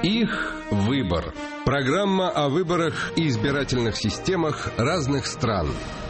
Их выбор. Программа о выборах и избирательных системах разных стран.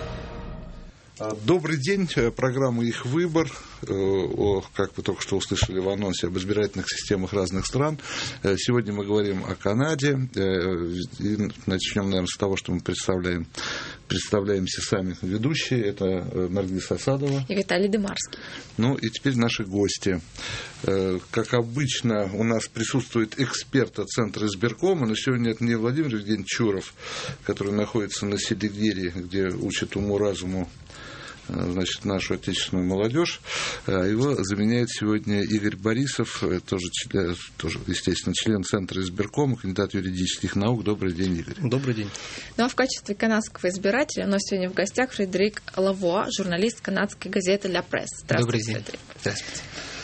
Добрый день. Программа «Их выбор». Как вы только что услышали в анонсе, об избирательных системах разных стран. Сегодня мы говорим о Канаде. И начнем, наверное, с того, что мы представляемся сами ведущие. Это Наргиз Асадова и Виталий Дымарский. Ну и теперь наши гости. Как обычно, у нас присутствует эксперт от Центра избиркома, но сегодня это не Владимир Евгеньевич Чуров, который находится на Селигере, где учат уму-разуму, значит, нашу отечественную молодежь. Его заменяет сегодня Игорь Борисов, тоже, естественно, член Центра избиркома, кандидат юридических наук. Добрый день, Игорь. Добрый день. Ну а в качестве канадского избирателя у нас сегодня в гостях Фредерик Лавуа, журналист канадской газеты «Ля Пресс». Здравствуйте, Фредерик. Здравствуйте.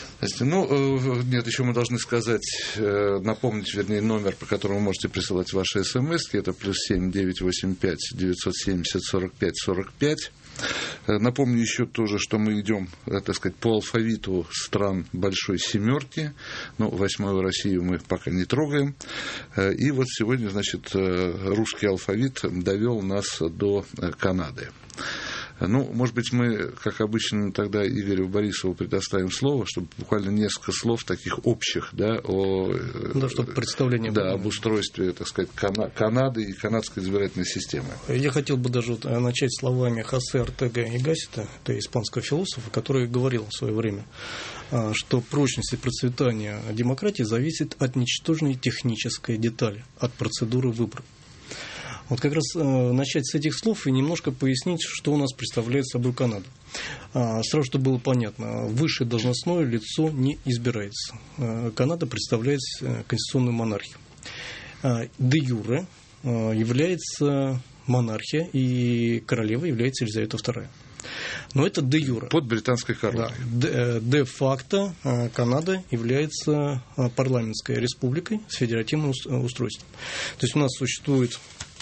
Ну, нет, еще мы должны сказать, напомнить, вернее, номер, по которому вы можете присылать ваши смс-ки. Это +7 985 970 45 45. Напомню еще тоже, что мы идем, так сказать, по алфавиту стран Большой Семерки. Ну, 8-ю Россию мы пока не трогаем. И вот сегодня, значит, русский алфавит довел нас до Канады. Ну, может быть, мы, как обычно, тогда Игорю Борисову предоставим слово, чтобы буквально несколько слов таких общих, да, чтобы представление было. Да, об устройстве, так сказать, Канады и канадской избирательной системы. Я хотел бы даже начать словами Хосе Ортега и Гассета, это испанского философа, который говорил в свое время, что прочность и процветание демократии зависит от ничтожной технической детали, от процедуры выбора. Вот как раз начать с этих слов и немножко пояснить, что у нас представляет собой Канада. Сразу, чтобы было понятно, высшее должностное лицо не избирается. Канада представляет конституционную монархию. Де юре является монархия, и королевой является Елизавета II. Но это де юре. Под британской короной. Да. Де факто Канада является парламентской республикой с федеративным устройством. То есть у нас существует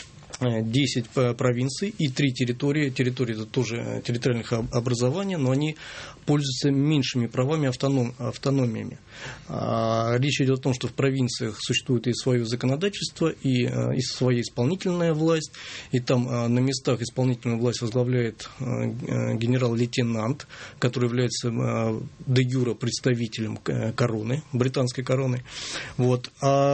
10 провинций и 3 территории. Территории это тоже территориальных образований, но они пользуются меньшими правами, автономиями. Речь идет о том, что в провинциях существует и свое законодательство, и своя исполнительная власть, и там на местах исполнительную власть возглавляет генерал-лейтенант, который является де юре представителем короны, британской короны. Вот.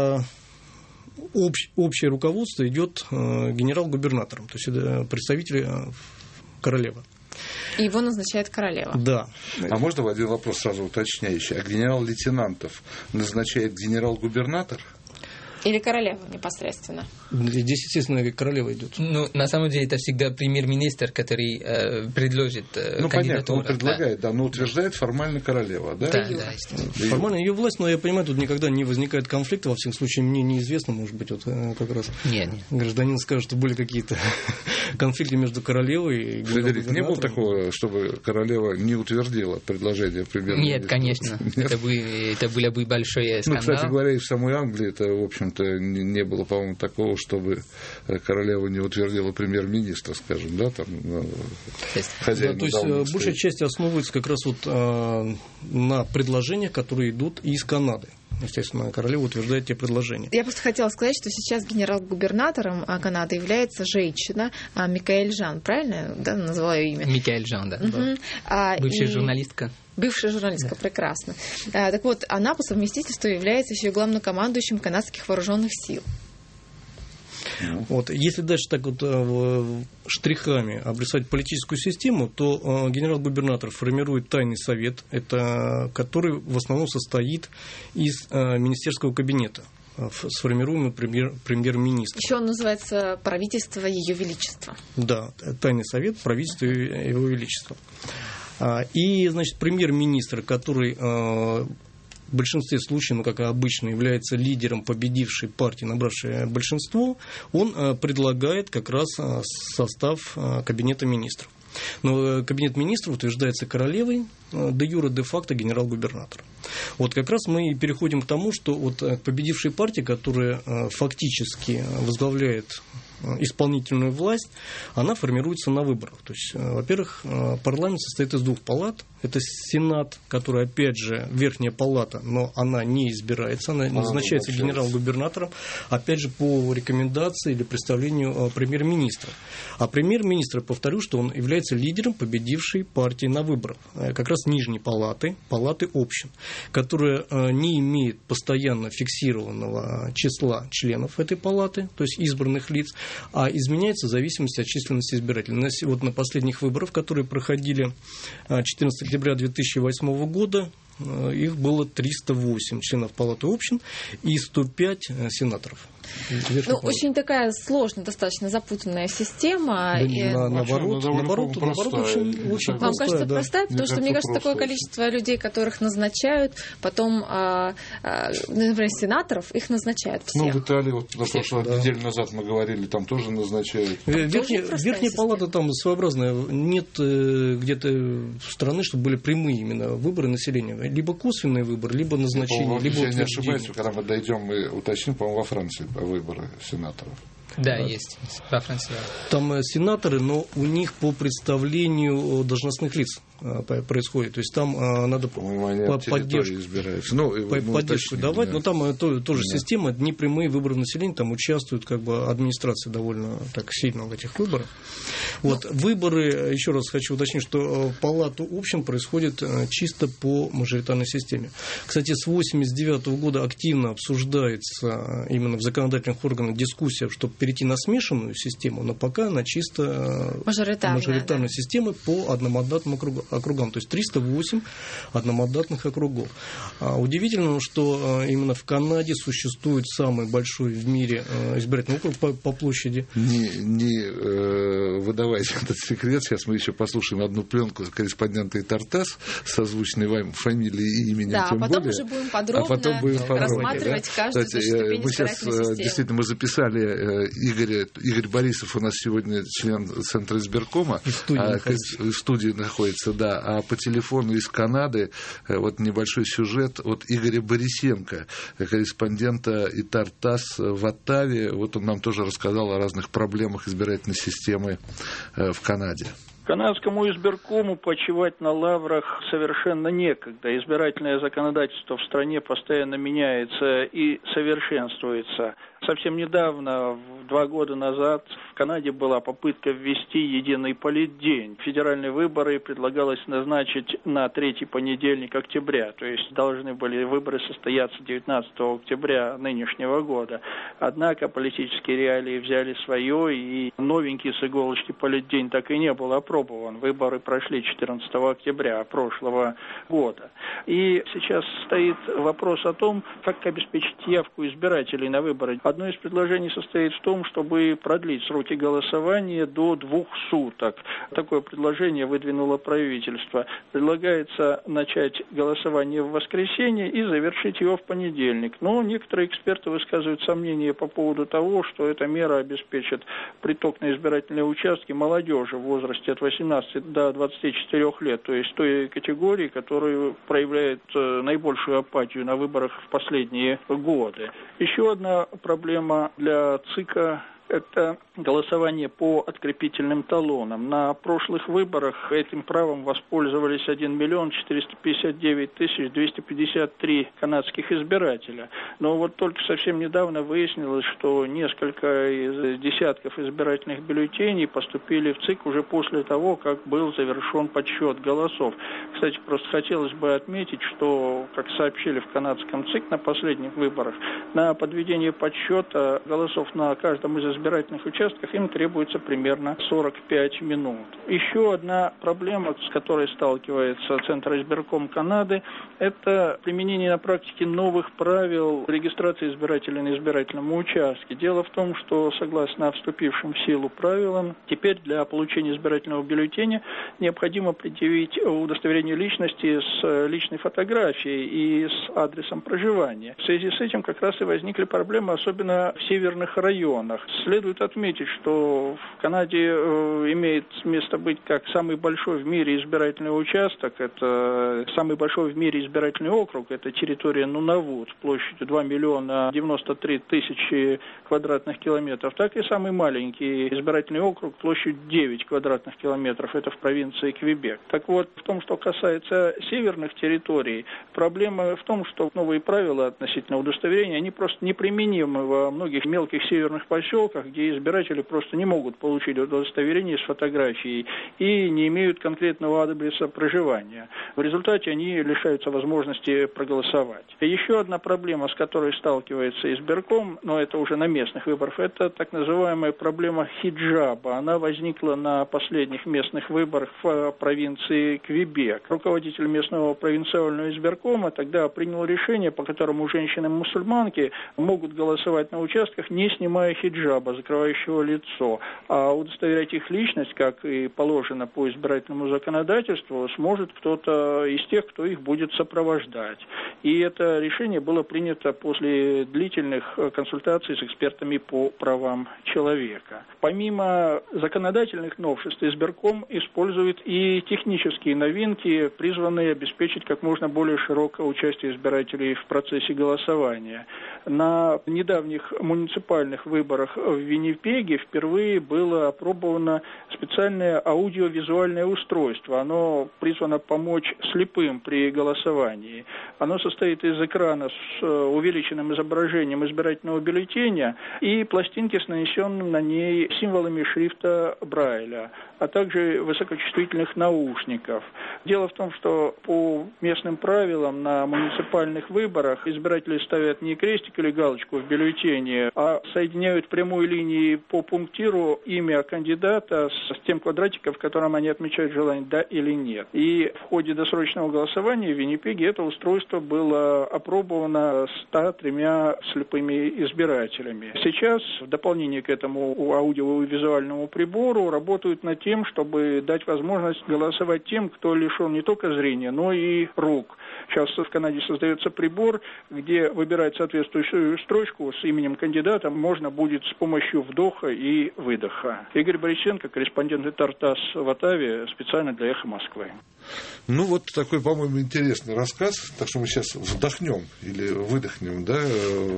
Общее руководство идет генерал-губернатором, то есть это представитель королевы. И его назначает королева. Да. А можно один вопрос сразу уточняющий? А генерал-лейтенантов назначает генерал-губернатор? Или королева непосредственно? Здесь, естественно, королева идет. Ну, на самом деле, это всегда премьер-министр, который предложит кандидатуру. Понятно, он предлагает, да, но утверждает формально королева, да? Да. Формально ее власть, но я понимаю, тут никогда не возникает конфликта, во всяком случае, мне неизвестно, может быть, вот как раз гражданин скажет, что были какие-то конфликты между королевой и генерал-губернатором. Фредерик, не было такого, чтобы королева не утвердила предложение премьер-министра? Нет, конечно. Это было бы большое скандал. Ну, кстати говоря, и в самой Англии это, в общем-то, не было, по-моему, такого, чтобы королева не утвердила премьер-министра, скажем, да, там, хозяина. То есть большая часть основывается как раз вот на предложениях, которые идут из Канады. Естественно, королева утверждает те предложения. Я просто хотела сказать, что сейчас генерал-губернатором Канады является женщина Микаэль Жан, правильно? Да, назвала ее имя? Микаэль Жан, да. Угу. Бывшая журналистка. Бывшая журналистка, да. Прекрасно. Так вот, она по совместительству является еще и главнокомандующим канадских вооруженных сил. Вот. Если дальше так вот штрихами обрисовать политическую систему, то генерал-губернатор формирует тайный совет, который в основном состоит из министерского кабинета, сформируемый премьер-министром. Еще он называется правительство Ее Величества. Да, тайный совет правительства Его Величества. И, значит, премьер-министр, который в большинстве случаев, как и обычно, является лидером победившей партии, набравшей большинство, он предлагает как раз состав кабинета министров. Но кабинет министров утверждается королевой, де юре, де факто генерал-губернатор. Вот как раз мы и переходим к тому, что вот победившая партия, которая фактически возглавляет исполнительную власть, она формируется на выборах. То есть, во-первых, парламент состоит из двух палат. Это Сенат, который, опять же, верхняя палата, но она не избирается, она назначается генерал-губернатором, опять же, по рекомендации или представлению премьер-министра. А премьер-министр, повторю, что он является лидером победившей партии на выборах. Как раз нижней палаты общин, которая не имеет постоянно фиксированного числа членов этой палаты, то есть избранных лиц, а изменяется в зависимости от численности избирателей. Вот на последних выборах, которые проходили 14 октября 2008 года, их было 308 членов палаты общин и 105 сенаторов. Очень такая сложная, достаточно запутанная система. Наоборот, очень Вам кажется, простая? Потому что, мне кажется, такое количество людей, которых назначают, потом, например, сенаторов, их назначают всех. В Италии, на прошлой неделю назад мы говорили, там тоже назначают. Верхняя палата там своеобразная. Нет где-то страны, чтобы были прямые именно выборы населения. Либо косвенный выбор, либо назначение, либо утверждение. Я не ошибаюсь, когда мы дойдем, мы уточним, по-моему, во Франции выборы сенаторов. Да, есть. Во Франции. Там сенаторы, но у них по представлению должностных лиц происходит. То есть там надо поддержку давать, но там тоже система, непрямые выборы населения, там участвуют администрация довольно так сильно в этих выборах. Выборы, еще раз хочу уточнить, что палату общин происходит чисто по мажоритарной системе. Кстати, с 1989 года активно обсуждается именно в законодательных органах дискуссия, чтобы перейти на смешанную систему, но пока на чисто мажоритарную систему по одномандатным округам, то есть 308 одномандатных округов. Удивительно, что именно в Канаде существует самый большой в мире избирательный округ по площади. Не выдавайте этот секрет, сейчас мы еще послушаем одну пленку корреспондента ТАРТАСС с озвученной вам фамилией и именем, тем более. Потом уже будем подробно рассматривать каждую ступень избирательной системы. Действительно, мы записали Игорь Борисов у нас сегодня член Центра избиркома, в студии находится, да, а по телефону из Канады небольшой сюжет от Игоря Борисенко, корреспондента ТАРТАСС в Оттаве. Он нам тоже рассказал о разных проблемах избирательной системы в Канаде. Канадскому избиркому почивать на лаврах совершенно некогда. Избирательное законодательство в стране постоянно меняется и совершенствуется. Совсем недавно, 2 года назад, в Канаде была попытка ввести единый политдень. Федеральные выборы предлагалось назначить на 3-й понедельник октября. То есть должны были выборы состояться 19 октября нынешнего года. Однако политические реалии взяли свое, и новенький с иголочки политдень так и не был опробован. Выборы прошли 14 октября прошлого года. И сейчас стоит вопрос о том, как обеспечить явку избирателей на выборы. Одно из предложений состоит в том, чтобы продлить сроки голосования до 2 суток. Такое предложение выдвинуло правительство. Предлагается начать голосование в воскресенье и завершить его в понедельник. Но некоторые эксперты высказывают сомнения по поводу того, что эта мера обеспечит приток на избирательные участки молодежи в возрасте от 18 до 24 лет, то есть той категории, которая проявляет наибольшую апатию на выборах в последние годы. Еще одна проблема для ЦИКа – это голосование по открепительным талонам. На прошлых выборах этим правом воспользовались 1 459 253 канадских избирателя. Но только совсем недавно выяснилось, что несколько из десятков избирательных бюллетеней поступили в ЦИК уже после того, как был завершен подсчет голосов. Кстати, просто хотелось бы отметить, что, как сообщили в канадском ЦИК на последних выборах, на подведение подсчета голосов на каждом из избирательных участков им требуется примерно 45 минут. Еще одна проблема, с которой сталкивается Центр избирком Канады, это применение на практике новых правил регистрации избирателей на избирательном участке. Дело в том, что согласно вступившим в силу правилам, теперь для получения избирательного бюллетеня необходимо предъявить удостоверение личности с личной фотографией и с адресом проживания. В связи с этим как раз и возникли проблемы, особенно в северных районах. С Следует отметить, что в Канаде имеет место быть как самый большой в мире избирательный участок, это самый большой в мире избирательный округ, это территория Нунавут площадью 2 миллиона 93 тысячи квадратных километров, так и самый маленький избирательный округ площадью 9 квадратных километров, это в провинции Квебек. Так вот, в том, что касается северных территорий, проблема в том, что новые правила относительно удостоверения, они просто неприменимы во многих мелких северных поселках, где избиратели просто не могут получить удостоверение с фотографией и не имеют конкретного адреса проживания. В результате они лишаются возможности проголосовать. И еще одна проблема, с которой сталкивается избирком, но это уже на местных выборах, это так называемая проблема хиджаба. Она возникла на последних местных выборах в провинции Квебек. Руководитель местного провинциального избиркома тогда принял решение, по которому женщины-мусульманки могут голосовать на участках, не снимая хиджаба, закрывающего лицо. А удостоверять их личность, как и положено по избирательному законодательству, сможет кто-то из тех, кто их будет сопровождать. И это решение было принято после длительных консультаций с экспертами по правам человека. Помимо законодательных новшеств, избирком использует и технические новинки, призванные обеспечить как можно более широкое участие избирателей в процессе голосования. На недавних муниципальных выборах в Виннипеге впервые было опробовано специальное аудиовизуальное устройство. Оно призвано помочь слепым при голосовании. Оно состоит из экрана с увеличенным изображением избирательного бюллетеня и пластинки с нанесенными на ней символами шрифта Брайля, а также высокочувствительных наушников. Дело в том, что по местным правилам на муниципальных выборах избиратели ставят не крестик или галочку в бюллетене, а соединяют прямой линией по пунктиру имя кандидата с тем квадратиком, в котором они отмечают желание «да» или «нет». И в ходе досрочного голосования в Виннипеге это устройство было опробовано 103 слепыми избирателями. Сейчас, в дополнение к этому аудиовизуальному прибору, работают над тем, чтобы дать возможность голосовать тем, кто лишен не только зрения, но и рук. Сейчас в Канаде создается прибор, где выбирать соответствующую строчку с именем кандидата можно будет с помощью вдоха и выдоха. Игорь Борисенко, корреспондент Тартас в Оттаве, специально для «Эхо Москвы». Ну, вот такой, по-моему, интересный рассказ. Так что мы сейчас вдохнем или выдохнем, да,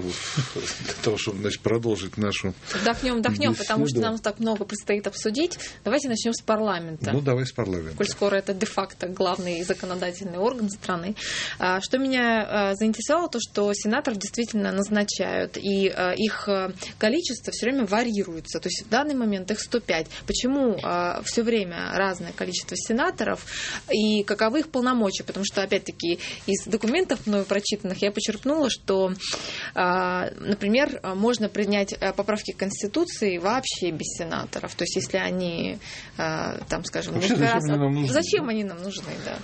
для того, чтобы, значит, продолжить нашу Вдохнем, потому что нам так много предстоит обсудить. Давайте начнем с парламента. Ну, давай с парламента. Коль скоро это де-факто главный законодательный орган страны. Что меня заинтересовало, то, что сенаторов действительно назначают, и их количество все время варьируется. То есть в данный момент их 105. Почему все время разное количество сенаторов и каковы их полномочия? Потому что, опять-таки, из документов мною прочитанных я почерпнула, что, например, можно принять поправки к Конституции вообще без сенаторов. То есть если они, там, скажем, зачем они нам нужны, да.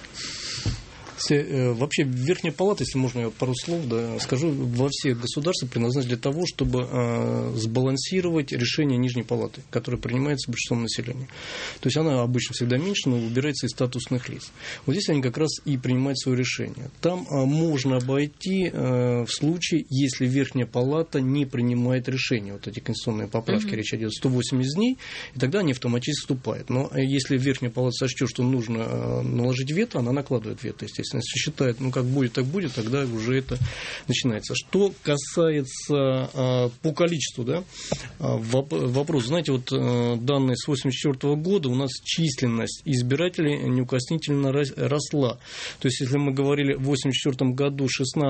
Вообще, Верхняя Палата, если можно я пару слов скажу, во всех государствах предназначена для того, чтобы сбалансировать решение Нижней Палаты, которое принимается большинством населения. То есть она обычно всегда меньше, но выбирается из статусных лиц. Вот здесь они как раз и принимают свое решение. Там можно обойти в случае, если Верхняя Палата не принимает решение. Вот эти конституционные поправки, речь идет 180 дней, и тогда они автоматически вступают. Но если Верхняя Палата сочтет, что нужно наложить вето, она накладывает вето, естественно. Если считает, ну как будет, так будет, тогда уже это начинается. Что касается по количеству, да, вопрос, знаете, вот данные с 1984 года у нас численность избирателей неукоснительно росла. То есть, если мы говорили в 1984 году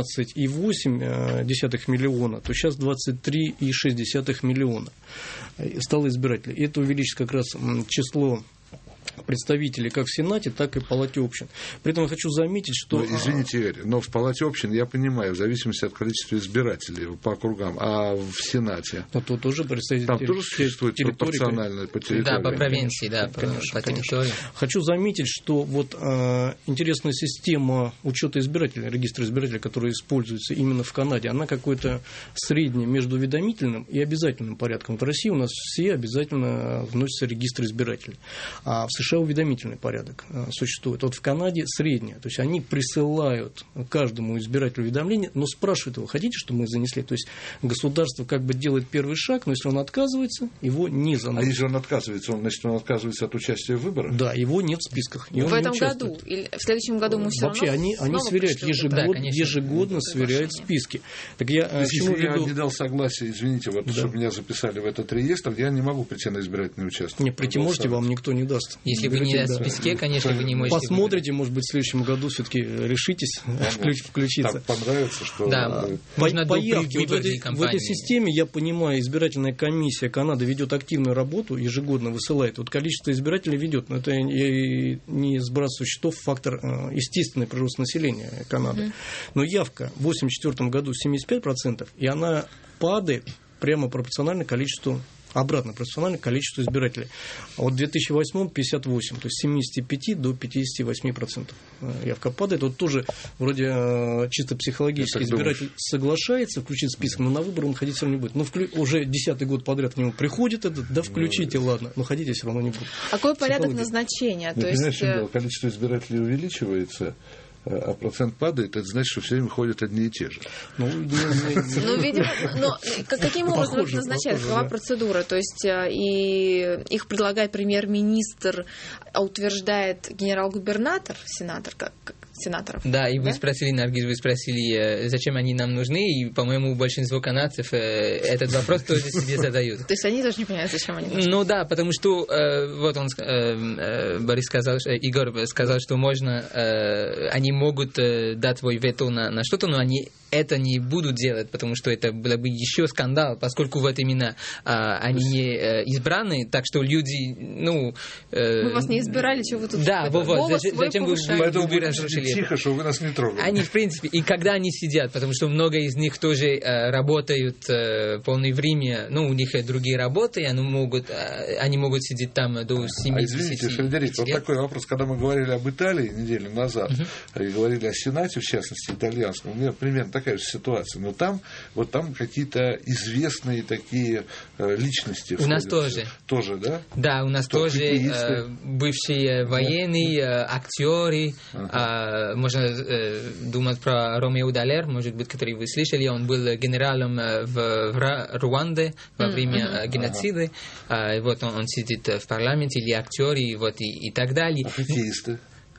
16,8 миллиона, то сейчас 23,6 миллиона стало избирателей. И это увеличит как раз число представителей как в Сенате, так и в Палате общин. При этом я хочу заметить, что... Извините, Игорь, но в Палате общин, я понимаю, в зависимости от количества избирателей по округам, а в Сенате... Но тут тоже представители... Там тоже существует пропорционально по территории. Да, по провинции, да, конечно, по территории. Хочу заметить, что вот интересная система учета избирателей, регистра избирателей, которая используется именно в Канаде, она какое-то среднее между уведомительным и обязательным порядком. В России у нас все обязательно вносятся регистры избирателей. А в США уведомительный порядок существует. Вот в Канаде среднее. То есть они присылают каждому избирателю уведомление, но спрашивают его, хотите, чтобы мы занесли? То есть государство как бы делает первый шаг, но если он отказывается, его не заносят. А если он отказывается, значит, он отказывается от участия в выборах? Да, его нет в списках. В этом году? Или в следующем году мы все вообще, равно они сверяют ежегодно сверяют списки. Так если я не дал согласия, извините, чтобы меня записали в этот реестр, я не могу прийти на избирательный участок. Не, прийти можете, вам никто не даст. Если вы не в списке, конечно, вы не можете. Посмотрите, может быть, в следующем году все-таки решитесь включиться. Так понравится, что... Да, по явке. В этой системе, я понимаю, избирательная комиссия Канады ведет активную работу, ежегодно высылает. Вот количество избирателей ведет, но это не сбрасываю счетов фактор естественный прирост населения Канады. Но явка в 1984 году 75%, и она падает прямо пропорционально количеству, обратно пропорционально количеству избирателей. А вот в 2008 58, то есть с 75 до 58% явка падает. Вот тоже вроде чисто психологически избиратель соглашается включить список, но на выборы он ходить все равно не будет. Ну, уже 10-й год подряд к нему приходит этот, да включите, ладно, но ходите все равно не будет. А какой порядок назначения? То есть... количество избирателей увеличивается, а процент падает, это значит, что все время ходят одни и те же. Ну, видимо, но каким образом это назначается? Какова процедура? То есть и их предлагает премьер-министр, а утверждает генерал-губернатор, сенаторов? Да, и вы спросили, Наргиз, зачем они нам нужны, и, по-моему, большинство канадцев этот вопрос тоже себе задают. То есть они тоже не понимают, зачем они нужны? Ну да, потому что вот он, Игорь сказал, что можно, они могут дать свой вето на что-то, но они это не будут делать, потому что это было бы еще скандал, поскольку вот именно они не избраны, так что люди, мы вас не избирали, чего вы тут... Да, зачем вы разрушили? Тихо, что вы нас не трогали. Они, в принципе, и когда они сидят, потому что много из них тоже работают полное время, у них другие работы, и они могут сидеть там до 70 извините, Фредерик, вот такой вопрос. Когда мы говорили об Италии неделю назад, и говорили о Сенате, в частности, итальянском, у меня примерно такая же ситуация. Но там какие-то известные такие личности. У нас тоже. Тоже, да? Да, у нас тоже бывшие военные, актеры. Можно думать про Ромео Далер, может быть, который вы слышали. Он был генералом в Руанде во время геноцида. Вот он сидит в парламенте, или актеры, и так далее. А хоккеисты?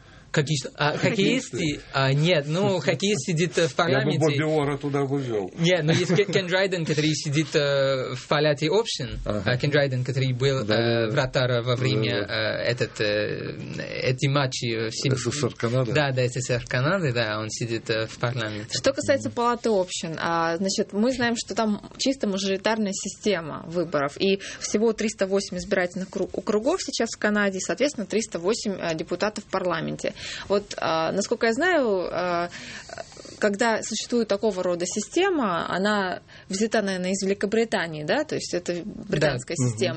Хоккеисты? Нет, хоккеист сидит в парламенте. Я бы Бобби Орра туда бы ввел. Нет, но есть Кен Драйден, который сидит в палате общин. Кен Драйден, который был вратарь во время эти матчи. СССР Канады? Да, СССР Канады, да, он сидит в парламенте. Что касается палаты общин, значит, мы знаем, что там чисто мажоритарная система выборов, и всего 308 избирательных округов сейчас в Канаде, соответственно, 308 депутатов в парламенте. Вот, насколько я знаю, когда существует такого рода система, она взята, наверное, из Великобритании, да, то есть это британская система,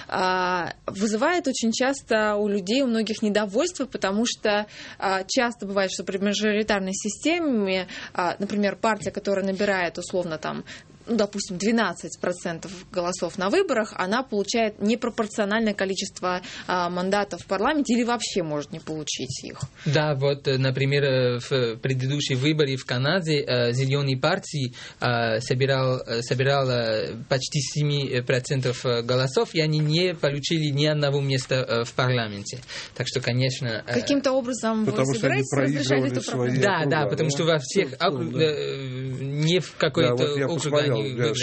вызывает очень часто у людей, у многих недовольство, потому что часто бывает, что при мажоритарной системе, например, партия, которая набирает условно там, допустим, 12% голосов на выборах, она получает непропорциональное количество мандатов в парламенте или вообще может не получить их. Да, вот, например, в предыдущей выборе в Канаде Зеленые партии собирал почти 7% голосов, и они не получили ни одного места в парламенте. Так что, конечно... Каким-то образом вы собираетесь разрешать эту проблему? Да, потому что во всех не в какой-то округ.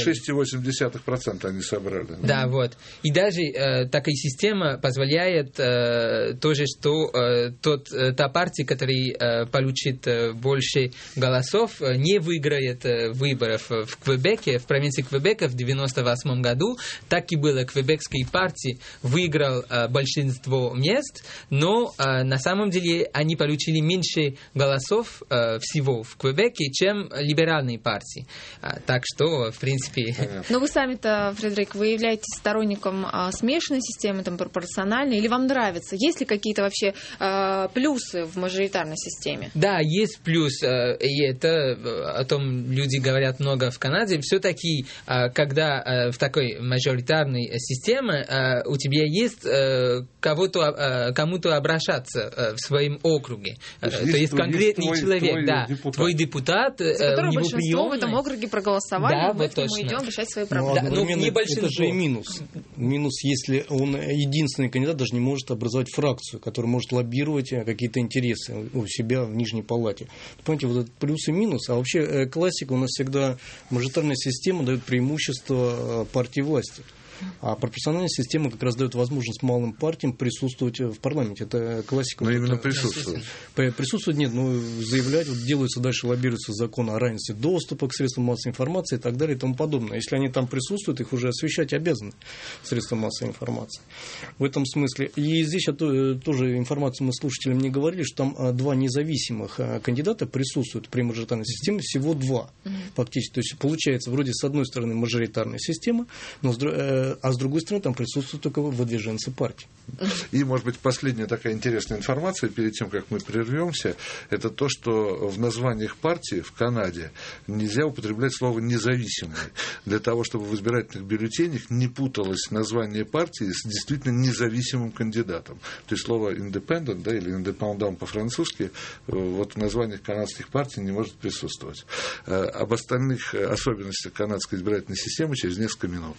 6,8% они собрали. Да, вот. И даже такая система позволяет тоже, что та партия, которая получит больше голосов, не выиграет выборов в Квебеке, в провинции Квебека в 1998 году. Так и было. Квебекская партия выиграл большинство мест, но на самом деле они получили меньше голосов всего в Квебеке, чем либеральные партии. Так что но, в принципе... Но вы сами-то, Фредерик, вы являетесь сторонником смешанной системы, там, пропорциональной, или вам нравится? Есть ли какие-то вообще плюсы в мажоритарной системе? Да, есть плюс, и это о том люди говорят много в Канаде. Все-таки, когда в такой мажоритарной системе у тебя есть кому-то обращаться в своем округе. То есть конкретный человек, твой депутат, за которого у него большинство приемная. В этом округе проголосовали, Да, и мы вот к нему точно. идем решать свои Но проблемы. одновременно не большинство. это же и минус. Минус, если он единственный кандидат, даже не может образовать фракцию, которая может лоббировать какие-то интересы у себя в Нижней Палате. Понимаете, вот это плюс и минус. А вообще классика у нас всегда мажоритарная система дает преимущество партии власти. А пропорциональная система как раз дает возможность малым партиям присутствовать в парламенте. Это классика. Но именно присутствовать. Присутствовать нет, но заявлять, вот делается дальше, лоббируется закон о равенстве доступа к средствам массовой информации и так далее и тому подобное. Если они там присутствуют, их уже освещать обязаны средства массовой информации. В этом смысле. И здесь тоже информацию мы слушателям не говорили, что там два независимых кандидата присутствуют при мажоритарной системе, всего два фактически. То есть получается, вроде с одной стороны мажоритарная система, но а с другой стороны, там присутствуют только выдвиженцы партии. И, может быть, последняя такая интересная информация, перед тем, как мы прервемся, это то, что в названиях партии в Канаде нельзя употреблять слово «независимый», для того, чтобы в избирательных бюллетенях не путалось название партии с действительно независимым кандидатом. То есть слово «independent», да, или «independent» по-французски, вот в названиях канадских партий не может присутствовать. Об остальных особенностях канадской избирательной системы через несколько минут.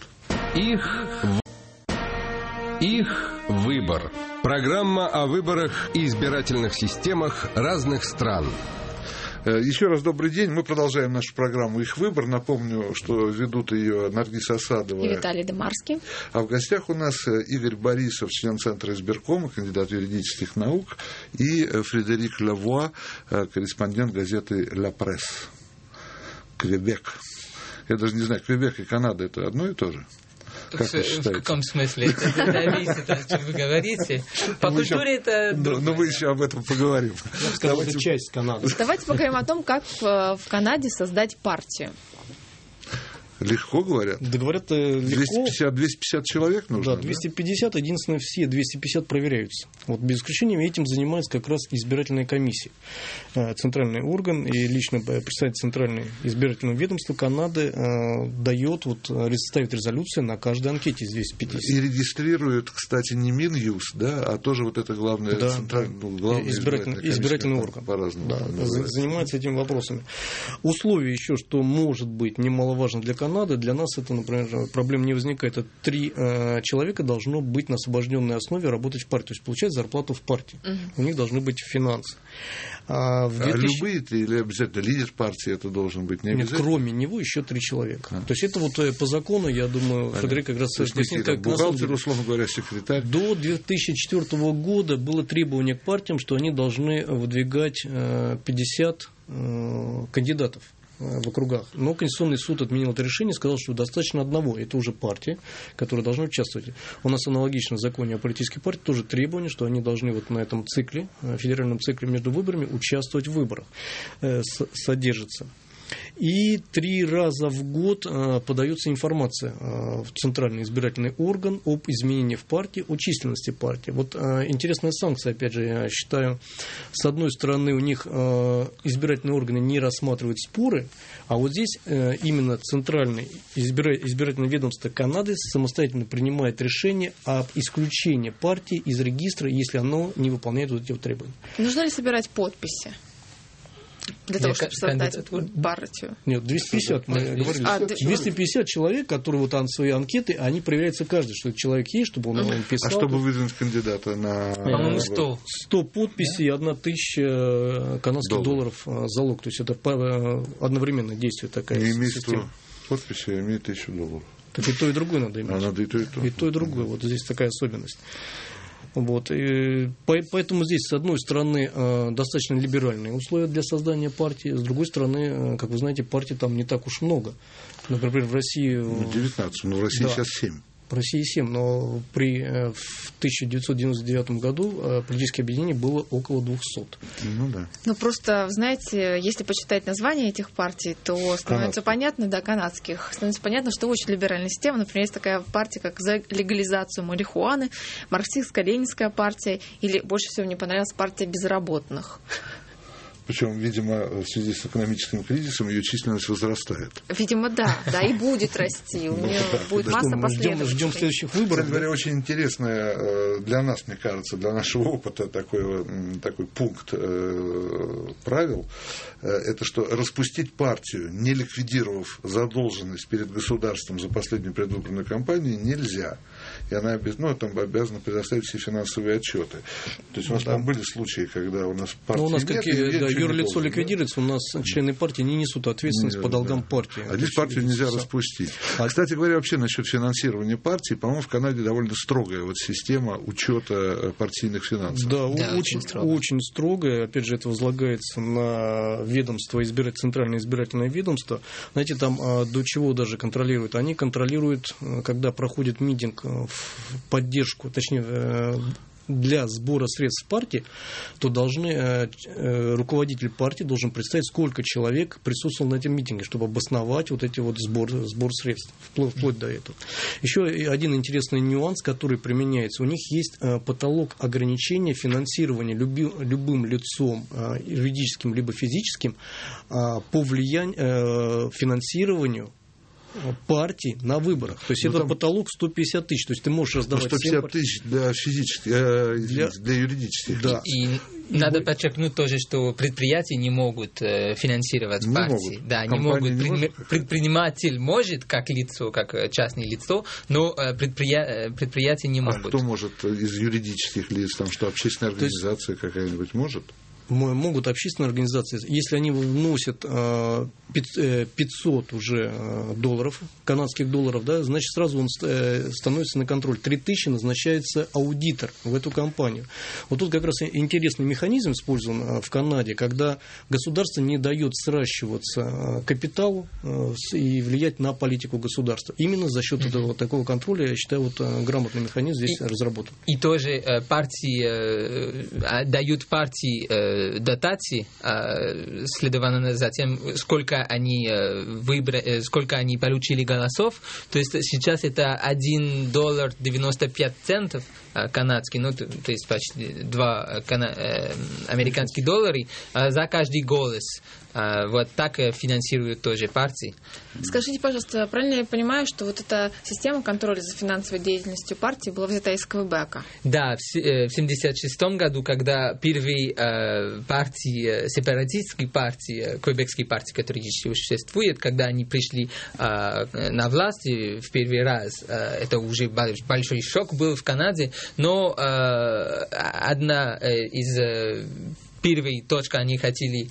Их выбор. Программа о выборах и избирательных системах разных стран. Еще раз добрый день. Мы продолжаем нашу программу «Их выбор». Напомню, что ведут ее Наргиз Асадова И Виталий Демарский. А в гостях у нас Игорь Борисов, член Центра избиркома, кандидат юридических наук, и Фредерик Лавуа, корреспондент газеты «Ла Пресс». Квебек. Я даже не знаю, Квебек и Канада – это одно и то же? Как вы считаете? В каком смысле? Это зависит, о чем вы говорите. По культуре это другое. Но мы еще об этом поговорим. Я бы сказал, это часть Канады. Давайте поговорим о том, как в Канаде создать партию. Легко говорят. Да говорят, легко. 250 человек нужно? Да, 250, единственное, все 250 проверяются. Вот без исключения этим занимается как раз избирательная комиссия. Центральный орган и лично представитель Центрального избирательного ведомства Канады дает, ставит резолюцию на каждой анкете из 250. И регистрирует, кстати, не Минюст, да, а тоже вот это главное, да, главное избирательный орган. По-разному. Да, занимается этими вопросами. Условие еще, что может быть немаловажно для Канады, для нас это, например, проблем не возникает. Это 3 человека должно быть на освобожденной основе работать в партии, то есть получать зарплату в партии. У них должны быть финансы. Любые 3 или обязательно лидер партии это должен быть? Не обязательно? Нет, кроме него еще 3 человека. То есть это по закону, я думаю, Фредерик как раз объяснит, как бухгалтер, условно говоря, секретарь. До 2004 года было требование к партиям, что они должны выдвигать 50 кандидатов в округах. Но Конституционный суд отменил это решение и сказал, что достаточно одного. Это уже партия, которая должна участвовать. У нас аналогично в законе о политической партии тоже требование, что они должны на этом цикле, федеральном цикле между выборами, участвовать в выборах. Содержится. И 3 раза в год подается информация в Центральный избирательный орган об изменении в партии, о численности партии. Вот интересная санкция, опять же, я считаю, с одной стороны, у них избирательные органы не рассматривают споры, а вот здесь именно Центральное избирательное ведомство Канады самостоятельно принимает решение об исключении партии из регистра, если оно не выполняет вот эти вот требования. Нужно ли собирать подписи для того, чтобы создать партию? Нет, 250, мы говорили. 250 человек, которые свои анкеты, они проверяются каждый, что этот человек есть, чтобы он писал. А чтобы выдвинуть кандидата на... По-моему, 100. 100 подписей и 1000 канадских долларов залог. То есть это одновременно действие такая система. 100 подписей, имеет 1000 долларов. Так и то, и другое надо иметь. Надо и то, и то. И то, и другое. Вот здесь такая особенность. Вот. И поэтому здесь, с одной стороны, достаточно либеральные условия для создания партии, с другой стороны, как вы знаете, партий там не так уж много. Например, в России... 19, но в России сейчас 7. В России 7, но в 1999 году политических объединений было около 200. Ну да. Ну просто, знаете, если почитать названия этих партий, то становится понятно, да, канадских, становится понятно, что очень либеральная система. Например, есть такая партия, как за легализацию марихуаны, марксистско-ленинская партия, или больше всего мне понравилась партия безработных. Причем, видимо, в связи с экономическим кризисом ее численность возрастает. Видимо, да, и будет расти. У нее будет масса последователей. Ждем следующих выборов. Кстати говоря, очень интересное для нас, мне кажется, для нашего опыта такой пункт правил, это что распустить партию, не ликвидировав задолженность перед государством за последнюю предвыборную кампанию, нельзя. И она обязана предоставить все финансовые отчеты. То есть у нас там были случаи, когда у нас партии юрлицо ликвидируется, у нас члены партии не несут ответственность по долгам партии. А здесь партию нельзя распустить. Кстати говоря, вообще насчет финансирования партии, по-моему, в Канаде довольно строгая система учета партийных финансов. Да, очень строгая. Опять же, это возлагается на ведомство, Центральное избирательное ведомство. Знаете, там до чего даже контролируют? Они контролируют, когда проходит митинг в поддержку, точнее, для сбора средств партии, то руководитель партии должен представить, сколько человек присутствовал на этом митинге, чтобы обосновать эти сбор средств, вплоть до этого. Еще один интересный нюанс, который применяется. У них есть потолок ограничения финансирования любым лицом, юридическим либо физическим, по влиянию финансированию партий на выборах. То есть этот потолок 150 тысяч. То есть ты можешь раздавать 150 тысяч для юридических. Да. И надо подчеркнуть тоже, что предприятия не могут финансировать партии. Да, не могут. Предприниматель может, как лицо, как частное лицо, но предприятия не могут. А кто может из юридических лиц, что общественная организация какая-нибудь может? Могут общественные организации, если они вносят 500 уже долларов, канадских долларов, да, значит, сразу он становится на контроль. 3000 назначается аудитор в эту компанию. Вот тут как раз интересный механизм использован в Канаде, когда государство не дает сращиваться капиталу и влиять на политику государства. Именно за счет этого такого контроля, я считаю, грамотный механизм здесь разработан. И тоже партии дают партии дотации, следовательно за тем, сколько они получили голосов. То есть сейчас это $1.95 канадский, то есть почти 2 американских доллара за каждый голос. Вот так финансируют тоже партии. Скажите, пожалуйста, правильно я понимаю, что эта система контроля за финансовой деятельностью партии была взята из Квебека? Да, в 1976 году, когда первые партии, сепаратистские партии, квебекские партии, которые еще существуют, когда они пришли на власть в первый раз, это уже большой шок был в Канаде, но одна из первая точка они хотели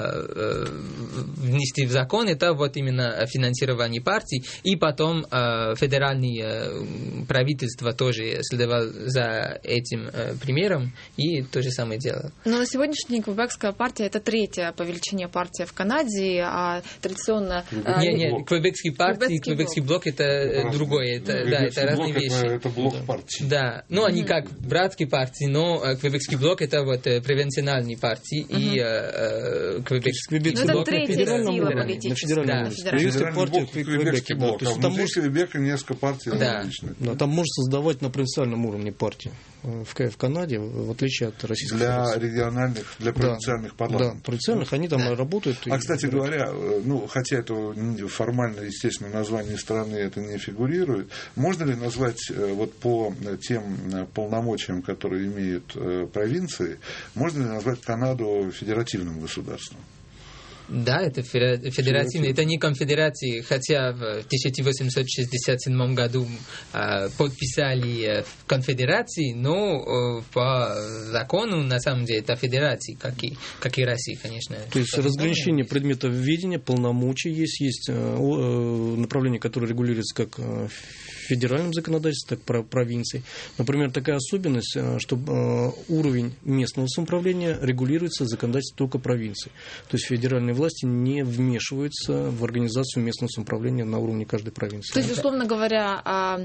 внести в закон, это именно финансирование партий, и потом федеральное правительство тоже следовало за этим примером и то же самое делало. Но на сегодняшний день Квебекская партия это третья по величине партия в Канаде, а традиционно... Квебекские партии и Квебекский блок это другое, это разные вещи. Это блок партий. Да, они как братские партии, но Квебекский блок это превенциональные партии и Квебекский блок. Это третья сила политическая. Квебекский блок. А внутри Квебека несколько партий различных. Да, там можно создавать на провинциальном уровне партии в Канаде, в отличие от Российской Федерации. Для региональных, для провинциальных парламентов. Да, провинциальных они там работают. Кстати говоря, хотя это формально, естественно, название страны это не фигурирует, можно ли назвать по тем полномочиям, которые имеют провинции, можно ли назвать Канаду федеративным государством? Да, это федеративно, это не конфедерация, хотя в 1867 году подписали конфедерации, но по закону, на самом деле, это федерация, как и Россия, конечно. То есть разграничение предметов ведения, полномочий есть направление, которое регулируется как федеральным законодательством, так и провинцией. Например, такая особенность, что уровень местного самоуправления регулируется законодательством только провинции. То есть федеральные власти не вмешиваются в организацию местного самоуправления на уровне каждой провинции. То есть, условно говоря,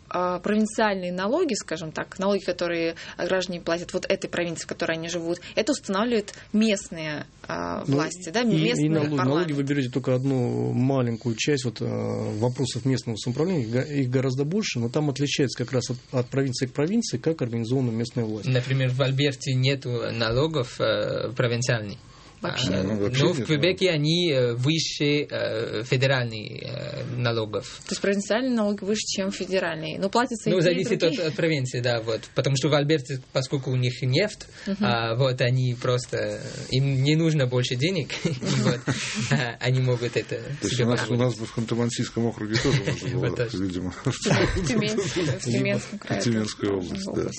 провинциальные налоги, скажем так, налоги, которые граждане платят вот этой провинции, в которой они живут, это устанавливают местные власти, да, местные налоги вы берете только одну маленькую часть вопросов местного самоуправления, их гораздо больше, но там отличается как раз от провинции к провинции, как организована местная власть. Например, в Альберте нет налогов провинциальных. Вообще. Но в Квебеке они выше федеральных налогов. То есть провинциальные налоги выше, чем федеральные. Но платятся и зависит другие. от провинции, да, вот. Потому что в Альберте, поскольку у них нефть, вот они просто, им не нужно больше денег, вот, они могут это. То есть у нас бы в Ханты-Мансийском округе тоже можно было, видимо. В Тюменском крае. В Тюменской области, да.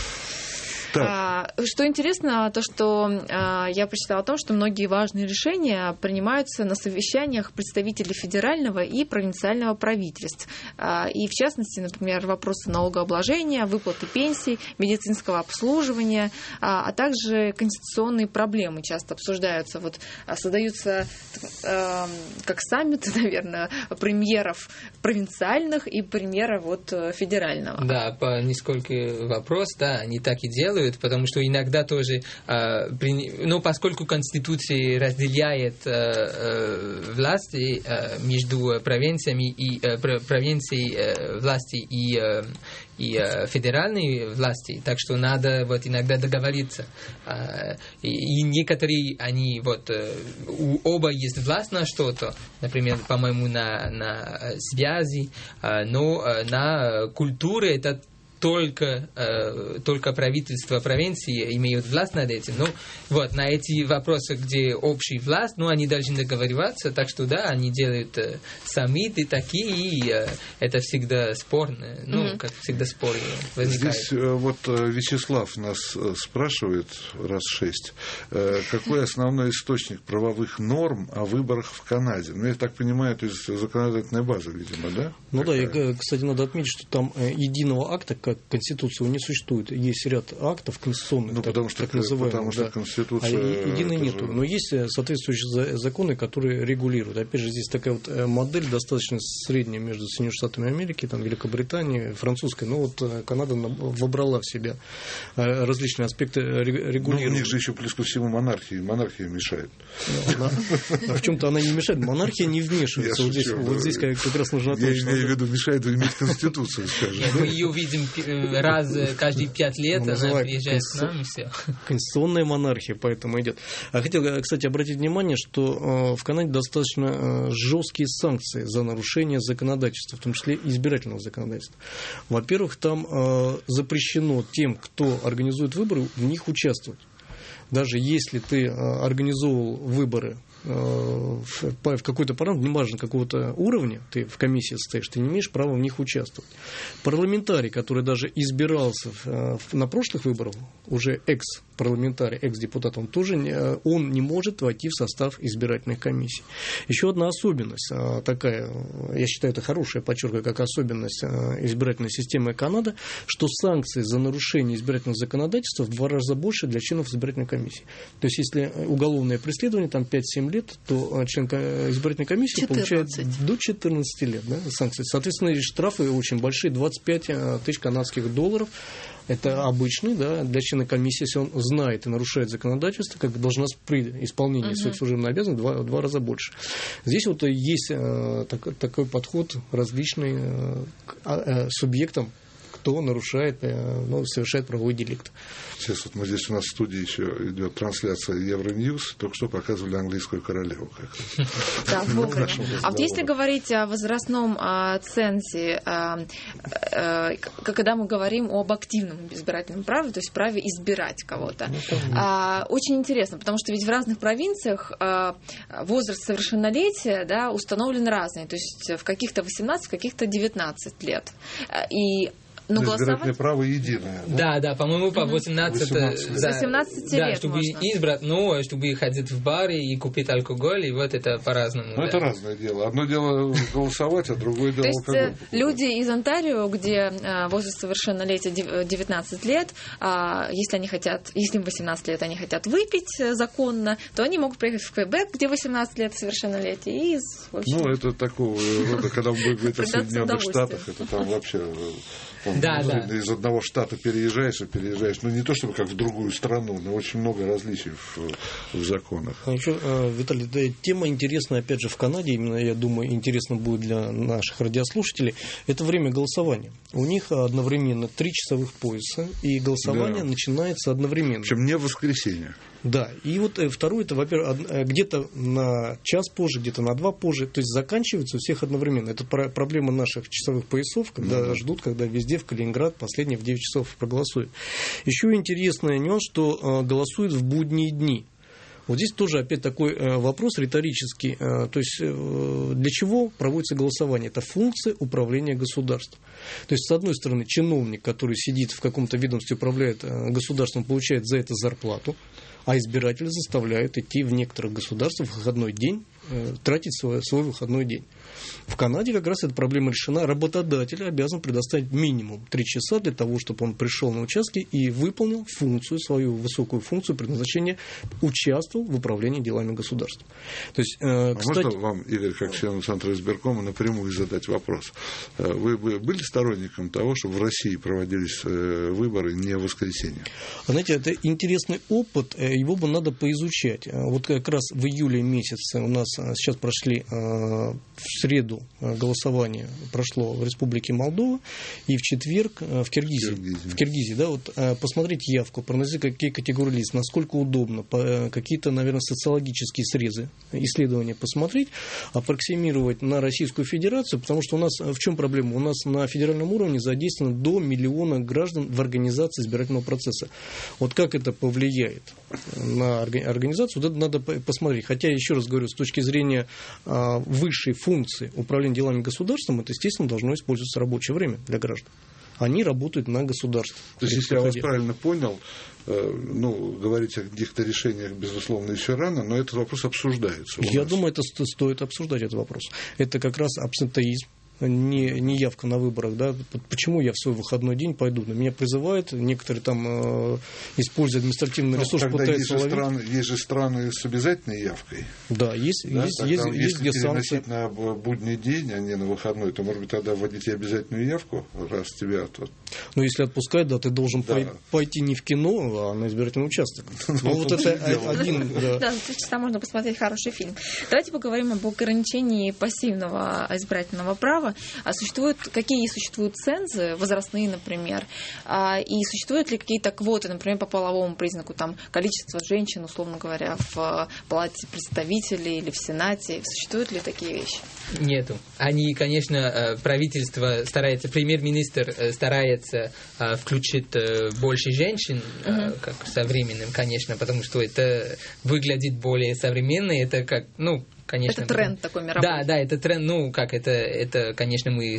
Что интересно, то, что я прочитала о том, что многие важные решения принимаются на совещаниях представителей федерального и провинциального правительств. И в частности, например, вопросы налогообложения, выплаты пенсий, медицинского обслуживания, а также конституционные проблемы часто обсуждаются. Вот создаются как саммиты, наверное, премьеров провинциальных и премьера федерального. Да, по несколько вопросов, да, они так и делают. Потому что иногда тоже, поскольку Конституция разделяет власти между провинциями и провинцией власти и федеральной власти, так что надо иногда договориться. И некоторые, они у оба есть власть на что-то, например, по-моему, на связи, но на культуру это только правительство провинции имеют власть над этим. На эти вопросы, где общая власть, они должны договариваться, так что да, они делают саммиты такие, и это всегда спорно, как всегда споры возникают. Здесь Вячеслав нас спрашивает раз 6, какой основной источник правовых норм о выборах в Канаде? Я так понимаю, то есть законодательная база, видимо, да? И, кстати, надо отметить, что там единого акта, как Конституция, не существует. Есть ряд актов конституционных, потому что Конституция... А единой нету. Но есть соответствующие законы, которые регулируют. Опять же, здесь такая модель достаточно средняя между Соединенными Штатами Америки, Великобританией, французской. Но Канада вобрала в себя различные аспекты регулирования. У них же еще плюс ко всему монархия мешает. В чем-то она не мешает. Монархия не вмешивается. Здесь как раз нужно отметить. Я имею в виду, мешает иметь Конституцию, скажем. Мы ее видим раз каждые 5 лет, она приезжает к нам, и все. Конституционная монархия, поэтому идет. Хотел, кстати, обратить внимание, что в Канаде достаточно жесткие санкции за нарушение законодательства, в том числе избирательного законодательства. Во-первых, там запрещено тем, кто организует выборы, в них участвовать. Даже если ты организовал выборы в какой-то парламент, неважно какого-то уровня, ты в комиссии стоишь, ты не имеешь права в них участвовать. Парламентарий, который даже избирался на прошлых выборах, уже экс-парламентарий, экс-депутат, он не может войти в состав избирательных комиссий. Еще одна особенность такая, я считаю, это хорошая, подчеркиваю, как особенность избирательной системы Канады, что санкции за нарушение избирательного законодательства в 2 раза больше для членов избирательной комиссии. То есть, если уголовное преследование, там 5-7 лет, то член избирательной комиссии 14. получает до 14 лет санкции. Соответственно, штрафы очень большие, 25 тысяч канадских долларов. Это обычный, для члена комиссии, если он знает и нарушает законодательство, как должность при исполнении своих служебных обязанностей, в 2 раза больше. Здесь есть такой подход различный к субъектам, кто нарушает, совершает правовой деликт. Сейчас мы здесь у нас в студии еще идет трансляция Евроньюз, только что показывали английскую королеву. Да, вовремя. А если говорить о возрастном цензе, когда мы говорим об активном избирательном праве, то есть праве избирать кого-то, очень интересно, потому что ведь в разных провинциях возраст совершеннолетия установлен разный, то есть в каких-то 18, в каких-то 19 лет. И избирательное право единое. Да, по-моему, по 18 лет чтобы можно. избрать, чтобы ходить в бары и купить алкоголь, и вот это по-разному. Это разное дело. Одно дело голосовать, а другое дело алкоголь. То есть люди из Онтарио, где возраст совершеннолетия 19 лет, если им 18 лет, они хотят выпить законно, то они могут приехать в Квебек, где 18 лет совершеннолетия, и это такого рода, когда мы будем говорить о Соединенных Штатах, это там вообще из одного штата переезжаешь, не то чтобы как в другую страну, но очень много различий в законах. Еще, Виталий, тема интересная, опять же, в Канаде, именно, я думаю, интересно будет для наших радиослушателей, это время голосования. У них одновременно 3 часовых пояса, и голосование начинается одновременно. Причем не в воскресенье. Да, и вот второе, это, во-первых, где-то на час позже, где-то на 2 позже, то есть заканчивается у всех одновременно. Это проблема наших часовых поясов, когда ждут, когда везде в Калининград последний в 9 часов проголосуют. Еще интересный нюанс, что голосуют в будние дни. Вот здесь тоже опять такой вопрос риторический. То есть для чего проводится голосование? Это функция управления государством. То есть, с одной стороны, чиновник, который сидит в каком-то ведомстве, управляет государством, получает за это зарплату, а избиратели заставляют идти в некоторых государствах в выходной день, тратить свой выходной день. В Канаде как раз эта проблема решена. Работодатель обязан предоставить минимум 3 часа для того, чтобы он пришел на участки и выполнил свою высокую функцию предназначения, участвовал в управлении делами государства. То есть, кстати... Можно вам, Игорь, как члену Центра избиркома, напрямую задать вопрос? Вы были сторонником того, чтобы в России проводились выборы не в воскресенье? Знаете, это интересный опыт, его бы надо поизучать. Вот как раз в июле месяце у нас сейчас прошли в среду голосование прошло в Республике Молдова, и в четверг в Киргизии. Да, вот посмотрите явку, проанализируйте, какие категории лиц, насколько удобно, какие-то, наверное, социологические срезы, исследования посмотреть, аппроксимировать на Российскую Федерацию, потому что у нас в чем проблема? У нас на федеральном уровне задействовано до 1 миллиона граждан в организации избирательного процесса. Вот как это повлияет на организацию, вот это надо посмотреть. Хотя, еще раз говорю, с точки зрения высшей функции управления делами государством, это, естественно, должно использоваться рабочее время для граждан. Они работают на государство. То есть, если я вас правильно понял, говорить о каких-то решениях, безусловно, еще рано, но этот вопрос обсуждается. Я думаю, это стоит обсуждать, этот вопрос. Это как раз абсентеизм. Не явка на выборах, да, почему я в свой выходной день пойду? На меня призывают, некоторые там, используя административный ресурс, пытаются ловить. Есть же страны с обязательной явкой. Да, есть где санкции. На будний день, а не на выходной, то, может быть, тогда вводите обязательную явку, раз тебя... Ну, если отпускают, да, ты должен пойти не в кино, а на избирательный участок. Ну, вот это один... Да, за 3 часа можно посмотреть хороший фильм. Давайте поговорим об ограничении пассивного избирательного права. Какие существуют цензы, возрастные, например, и существуют ли какие-то квоты, например, по половому признаку, там, количество женщин, условно говоря, в Палате представителей или в Сенате, существуют ли такие вещи? Нету. Они, конечно, правительство старается, премьер-министр старается включить больше женщин, как современным, конечно, потому что это выглядит более современно, это как, конечно, это тренд такой мировой. Да, это тренд, это, конечно, мы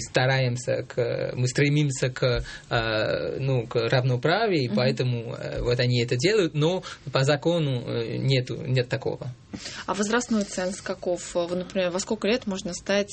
стремимся к равноправию, и поэтому вот они это делают, но по закону нет такого. А возрастной ценз каков? Например, во сколько лет можно стать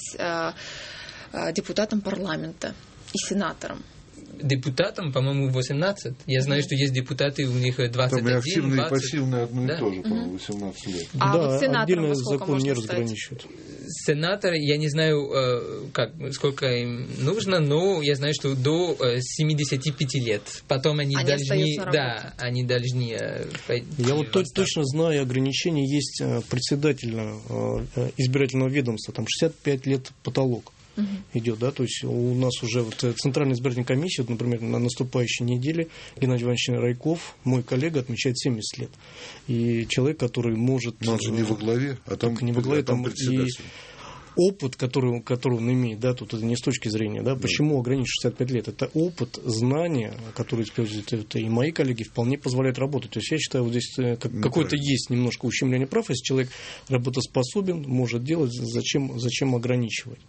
депутатом парламента и сенатором? Депутатам, по-моему, 18. Я знаю, что есть депутаты, у них 21, там и активные, 20. И пассивные одно и то же, по-моему, 18 лет. А да, вот сенатором во сколько закон можно не стать? разграничивает. Сенатор, я не знаю, сколько им нужно, но я знаю, что до 75 лет. Потом они должны... Да, они должны... Я вот точно знаю, ограничения есть председателя избирательного ведомства, там 65 лет потолок. Идет, да, то есть у нас уже Центральная избирательная комиссия, например, на наступающей неделе Геннадий Иванович Райков, мой коллега, отмечает 70 лет. И человек, который может... Но он же не во главе, а там председатель. Опыт, который он имеет, да, тут это не с точки зрения, да, почему ограничить 65 лет, это опыт, знания, которые используют и мои коллеги, вполне позволяют работать. То есть я считаю, вот здесь какое-то есть немножко ущемление прав, если человек работоспособен, может делать, зачем ограничивать.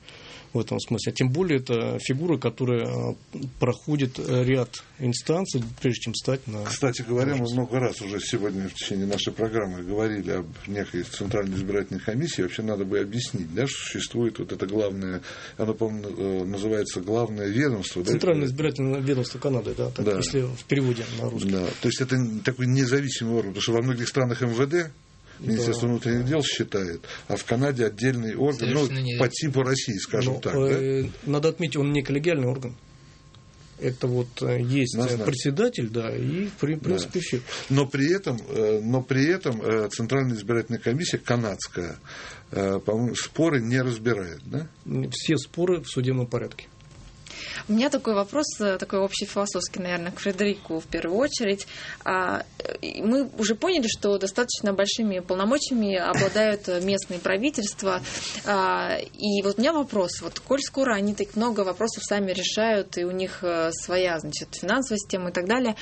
в этом смысле. А тем более это фигура, которая проходит ряд инстанций, прежде чем стать на... Кстати говоря, мы много раз уже сегодня в течение нашей программы говорили об некой Центральной избирательной комиссии. Вообще надо бы объяснить, да, что существует вот это главное, оно, по-моему, называется главное ведомство. Центральное да? избирательное ведомство Канады, да, так, если в переводе на русский. Да. То есть это такой независимый орган, потому что во многих странах МВД Министерство внутренних дел считает, а в Канаде отдельный орган, по типу России, скажем так. Да? Надо отметить, он не коллегиальный орган. Это вот есть председатель, да, и в принципе все. Но при этом Центральная избирательная комиссия канадская, по-моему, споры не разбирает, да? Все споры в судебном порядке. У меня такой вопрос, такой общефилософский, наверное, к Фредерику в первую очередь. Мы уже поняли, что достаточно большими полномочиями обладают местные правительства. И вот у меня вопрос, вот коль скоро они так много вопросов сами решают, и у них своя, значит, финансовая система и так далее,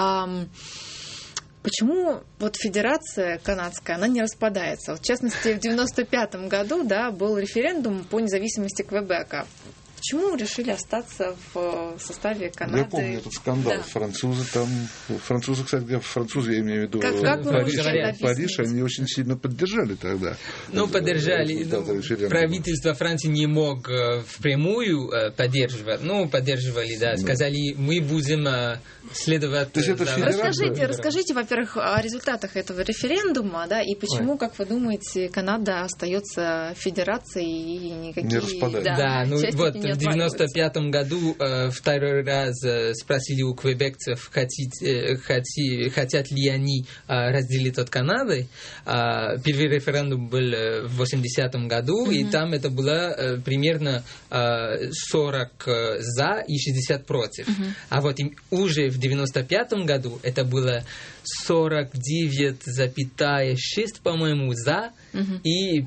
почему вот федерация канадская, она не распадается? Вот, в частности, в 1995 году, да, был референдум по независимости Квебека. Почему решили остаться в составе Канады? Я помню этот скандал. Да. Французы, кстати говоря, я имею в виду Париж, они очень сильно поддержали тогда. Поддержали. Правительство Франции не мог впрямую поддерживать. Поддерживали, да. Сказали, мы будем следовать... То есть это расскажите, во-первых, о результатах этого референдума, да, и почему, как вы думаете, Канада остается федерацией и никакие... Не распадается. Да, в 1995 году второй раз спросили у квебекцев, хотят ли они разделить от Канады. Первый референдум был в 1980 году, и там это было примерно 40 за и 60 против. А вот уже в 1995 году это было 49,6, по-моему, за и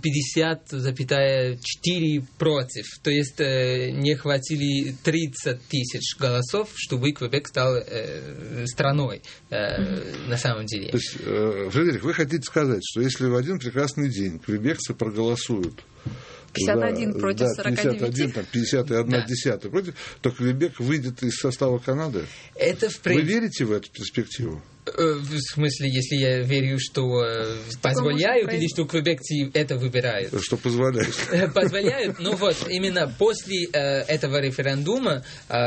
50,4 против. То есть не хватили 30 тысяч голосов, чтобы Квебек стал страной на самом деле. То есть, Фредерик, вы хотите сказать, что если в один прекрасный день квебекцы проголосуют 51 против 49. 51,1 против, то Квебек выйдет из состава Канады? Вы верите в эту перспективу? В смысле, если я верю, что позволяют, или что квебекцы это выбирают? Что позволяют? Позволяют. Именно после этого референдума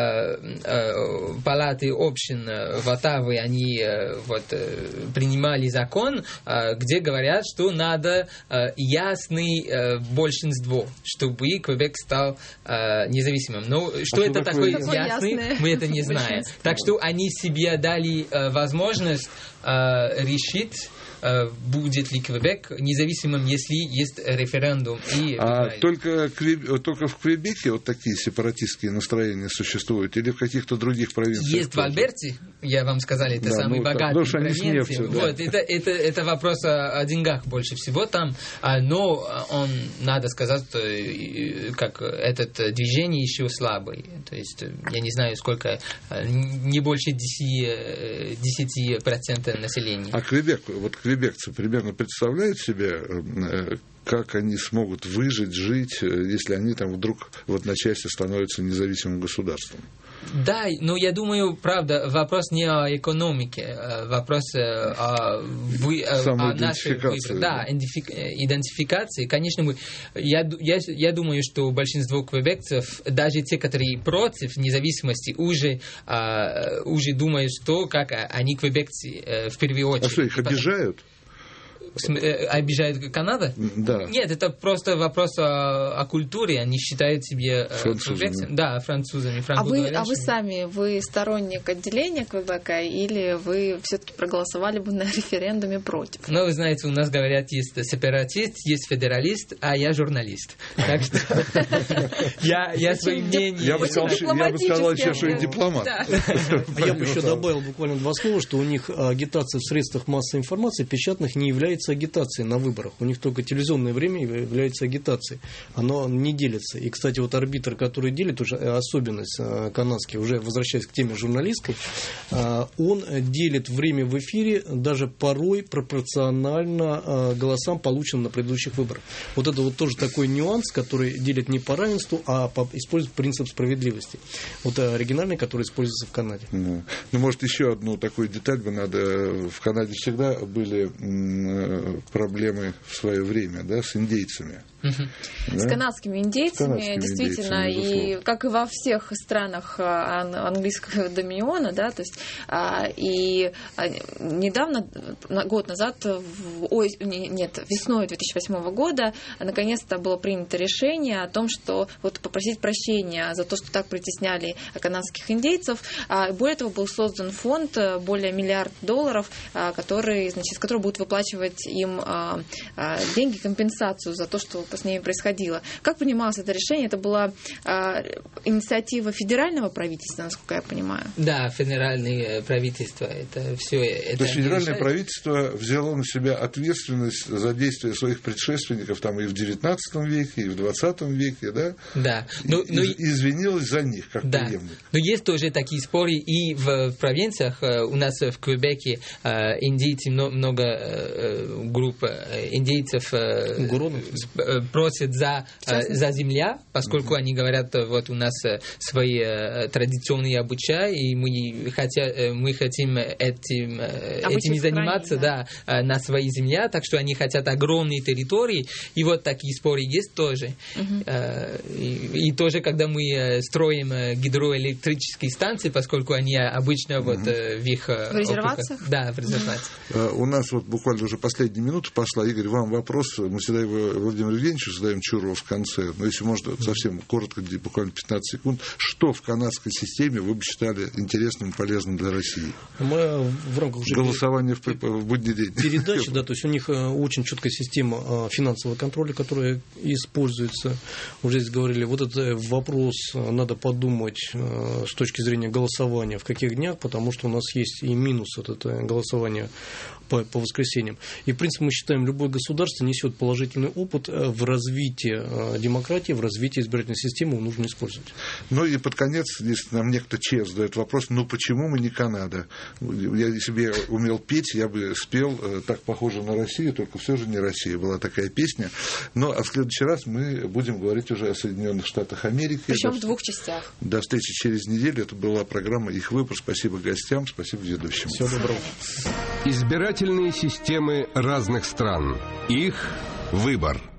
палаты общин в Оттаве, они принимали закон, где говорят, что надо ясное большинство, чтобы Квебек стал независимым. Но что это такое ясный, мы это не знаем. Так что они себе дали возможность решить, будет ли Квебек независимым, если есть референдум. Только в Квебеке вот такие сепаратистские настроения существуют, или в каких-то других провинциях? Есть в Альберте, я вам сказал, это самый богатый провинция. Это вопрос о деньгах больше всего там, но надо сказать, что как это движение еще слабое. То есть я не знаю, сколько, не больше 10% населения. А Квебек, квебекцы примерно представляют себе, как они смогут выжить, жить, если они там вдруг в одночасье становятся независимым государством? Да, но я думаю, правда, вопрос не о экономике, вопрос о нашей выборе. Да, идентификации. Конечно, я думаю, что большинство квебекцев, даже те, которые против независимости, уже думают, что как они квебекцы в первую очередь. А что, их обижают? Обижает Канада? Да. Нет, это просто вопрос о культуре. Они считают себя французами. Да, французами. А вы сами, вы сторонник отделения Квебека или вы все-таки проголосовали бы на референдуме против? Вы знаете, у нас говорят, есть сепаратист, есть федералист, а я журналист. Так что я своим мнением... Я бы сказал еще, что и дипломат. Я бы еще добавил буквально два слова, что у них агитация в средствах массовой информации печатных не является является агитацией на выборах. У них только телевизионное время является агитацией. Оно не делится. И, кстати, вот арбитр, который делит, уже особенность канадский, уже возвращаясь к теме журналистской, он делит время в эфире даже порой пропорционально голосам, полученным на предыдущих выборах. Вот это вот тоже такой нюанс, который делит не по равенству, а использует принцип справедливости. Вот оригинальный, который используется в Канаде. Ну, может, еще одну такую деталь бы надо. В Канаде всегда были проблемы в свое время, да, с индейцами. Да? С канадскими индейцами, действительно, и как и во всех странах английского доминиона, да, то есть и недавно, год назад, весной 2008 года, наконец-то было принято решение о том, что вот попросить прощения за то, что так притесняли канадских индейцев. Более того, был создан фонд более $1 миллиард, который, значит, с которого будут выплачивать им деньги, компенсацию за то, что с ними происходило. Как принималось это решение? Это была инициатива федерального правительства, насколько я понимаю? Да, федеральное правительство. Это все. То есть федеральное правительство взяло на себя ответственность за действия своих предшественников там и в XIX веке, и в XX веке, да? Да. И извинилось за них, как преемник. Но есть тоже такие споры и в провинциях. У нас в Квебеке индейцы, много групп индейцев просят за земля, посколько они говорят, вот у нас свои традиционные обычаи, и мы хотим этим заниматься на своей земле, так что они хотят огромные территории, и вот такие споры есть тоже. И тоже, когда мы строим гидроэлектрические станции, поскольку они обычно вот в их... В резервациях? Да, в резервациях. У нас вот буквально уже последняя минута пошла. Игорь, вам вопрос. Мы всегда его Владимиру Евгеньевичу задаем Чурова в конце. Но если можно, совсем коротко, буквально 15 секунд. Что в канадской системе вы бы считали интересным и полезным для России? Мы в рамках уже голосования в будний день. Передачи, да, то есть у них очень четкая система финансового контроля, которая используется. Уже здесь говорили, вот этот вопрос надо подумать с точки зрения голосования, в каких днях, потому что у нас есть и минус от этого голосования по воскресеньям. И, в принципе, мы считаем, любое государство несет положительный опыт в развитии демократии, в развитии избирательной системы, его нужно использовать. Ну и под конец, если нам некто честно задает вопрос, ну почему мы не Канада? Если бы я умел петь, я бы спел «Так похоже на Россию», только все же не Россия. Была такая песня. Но а в следующий раз мы будем говорить уже о Соединенных Штатах Америки. Причем в двух частях. До встречи через неделю. Это была программа «Их выбор». Спасибо гостям, спасибо ведущим. Всего доброго. Избирательные системы разных стран. Их выбор.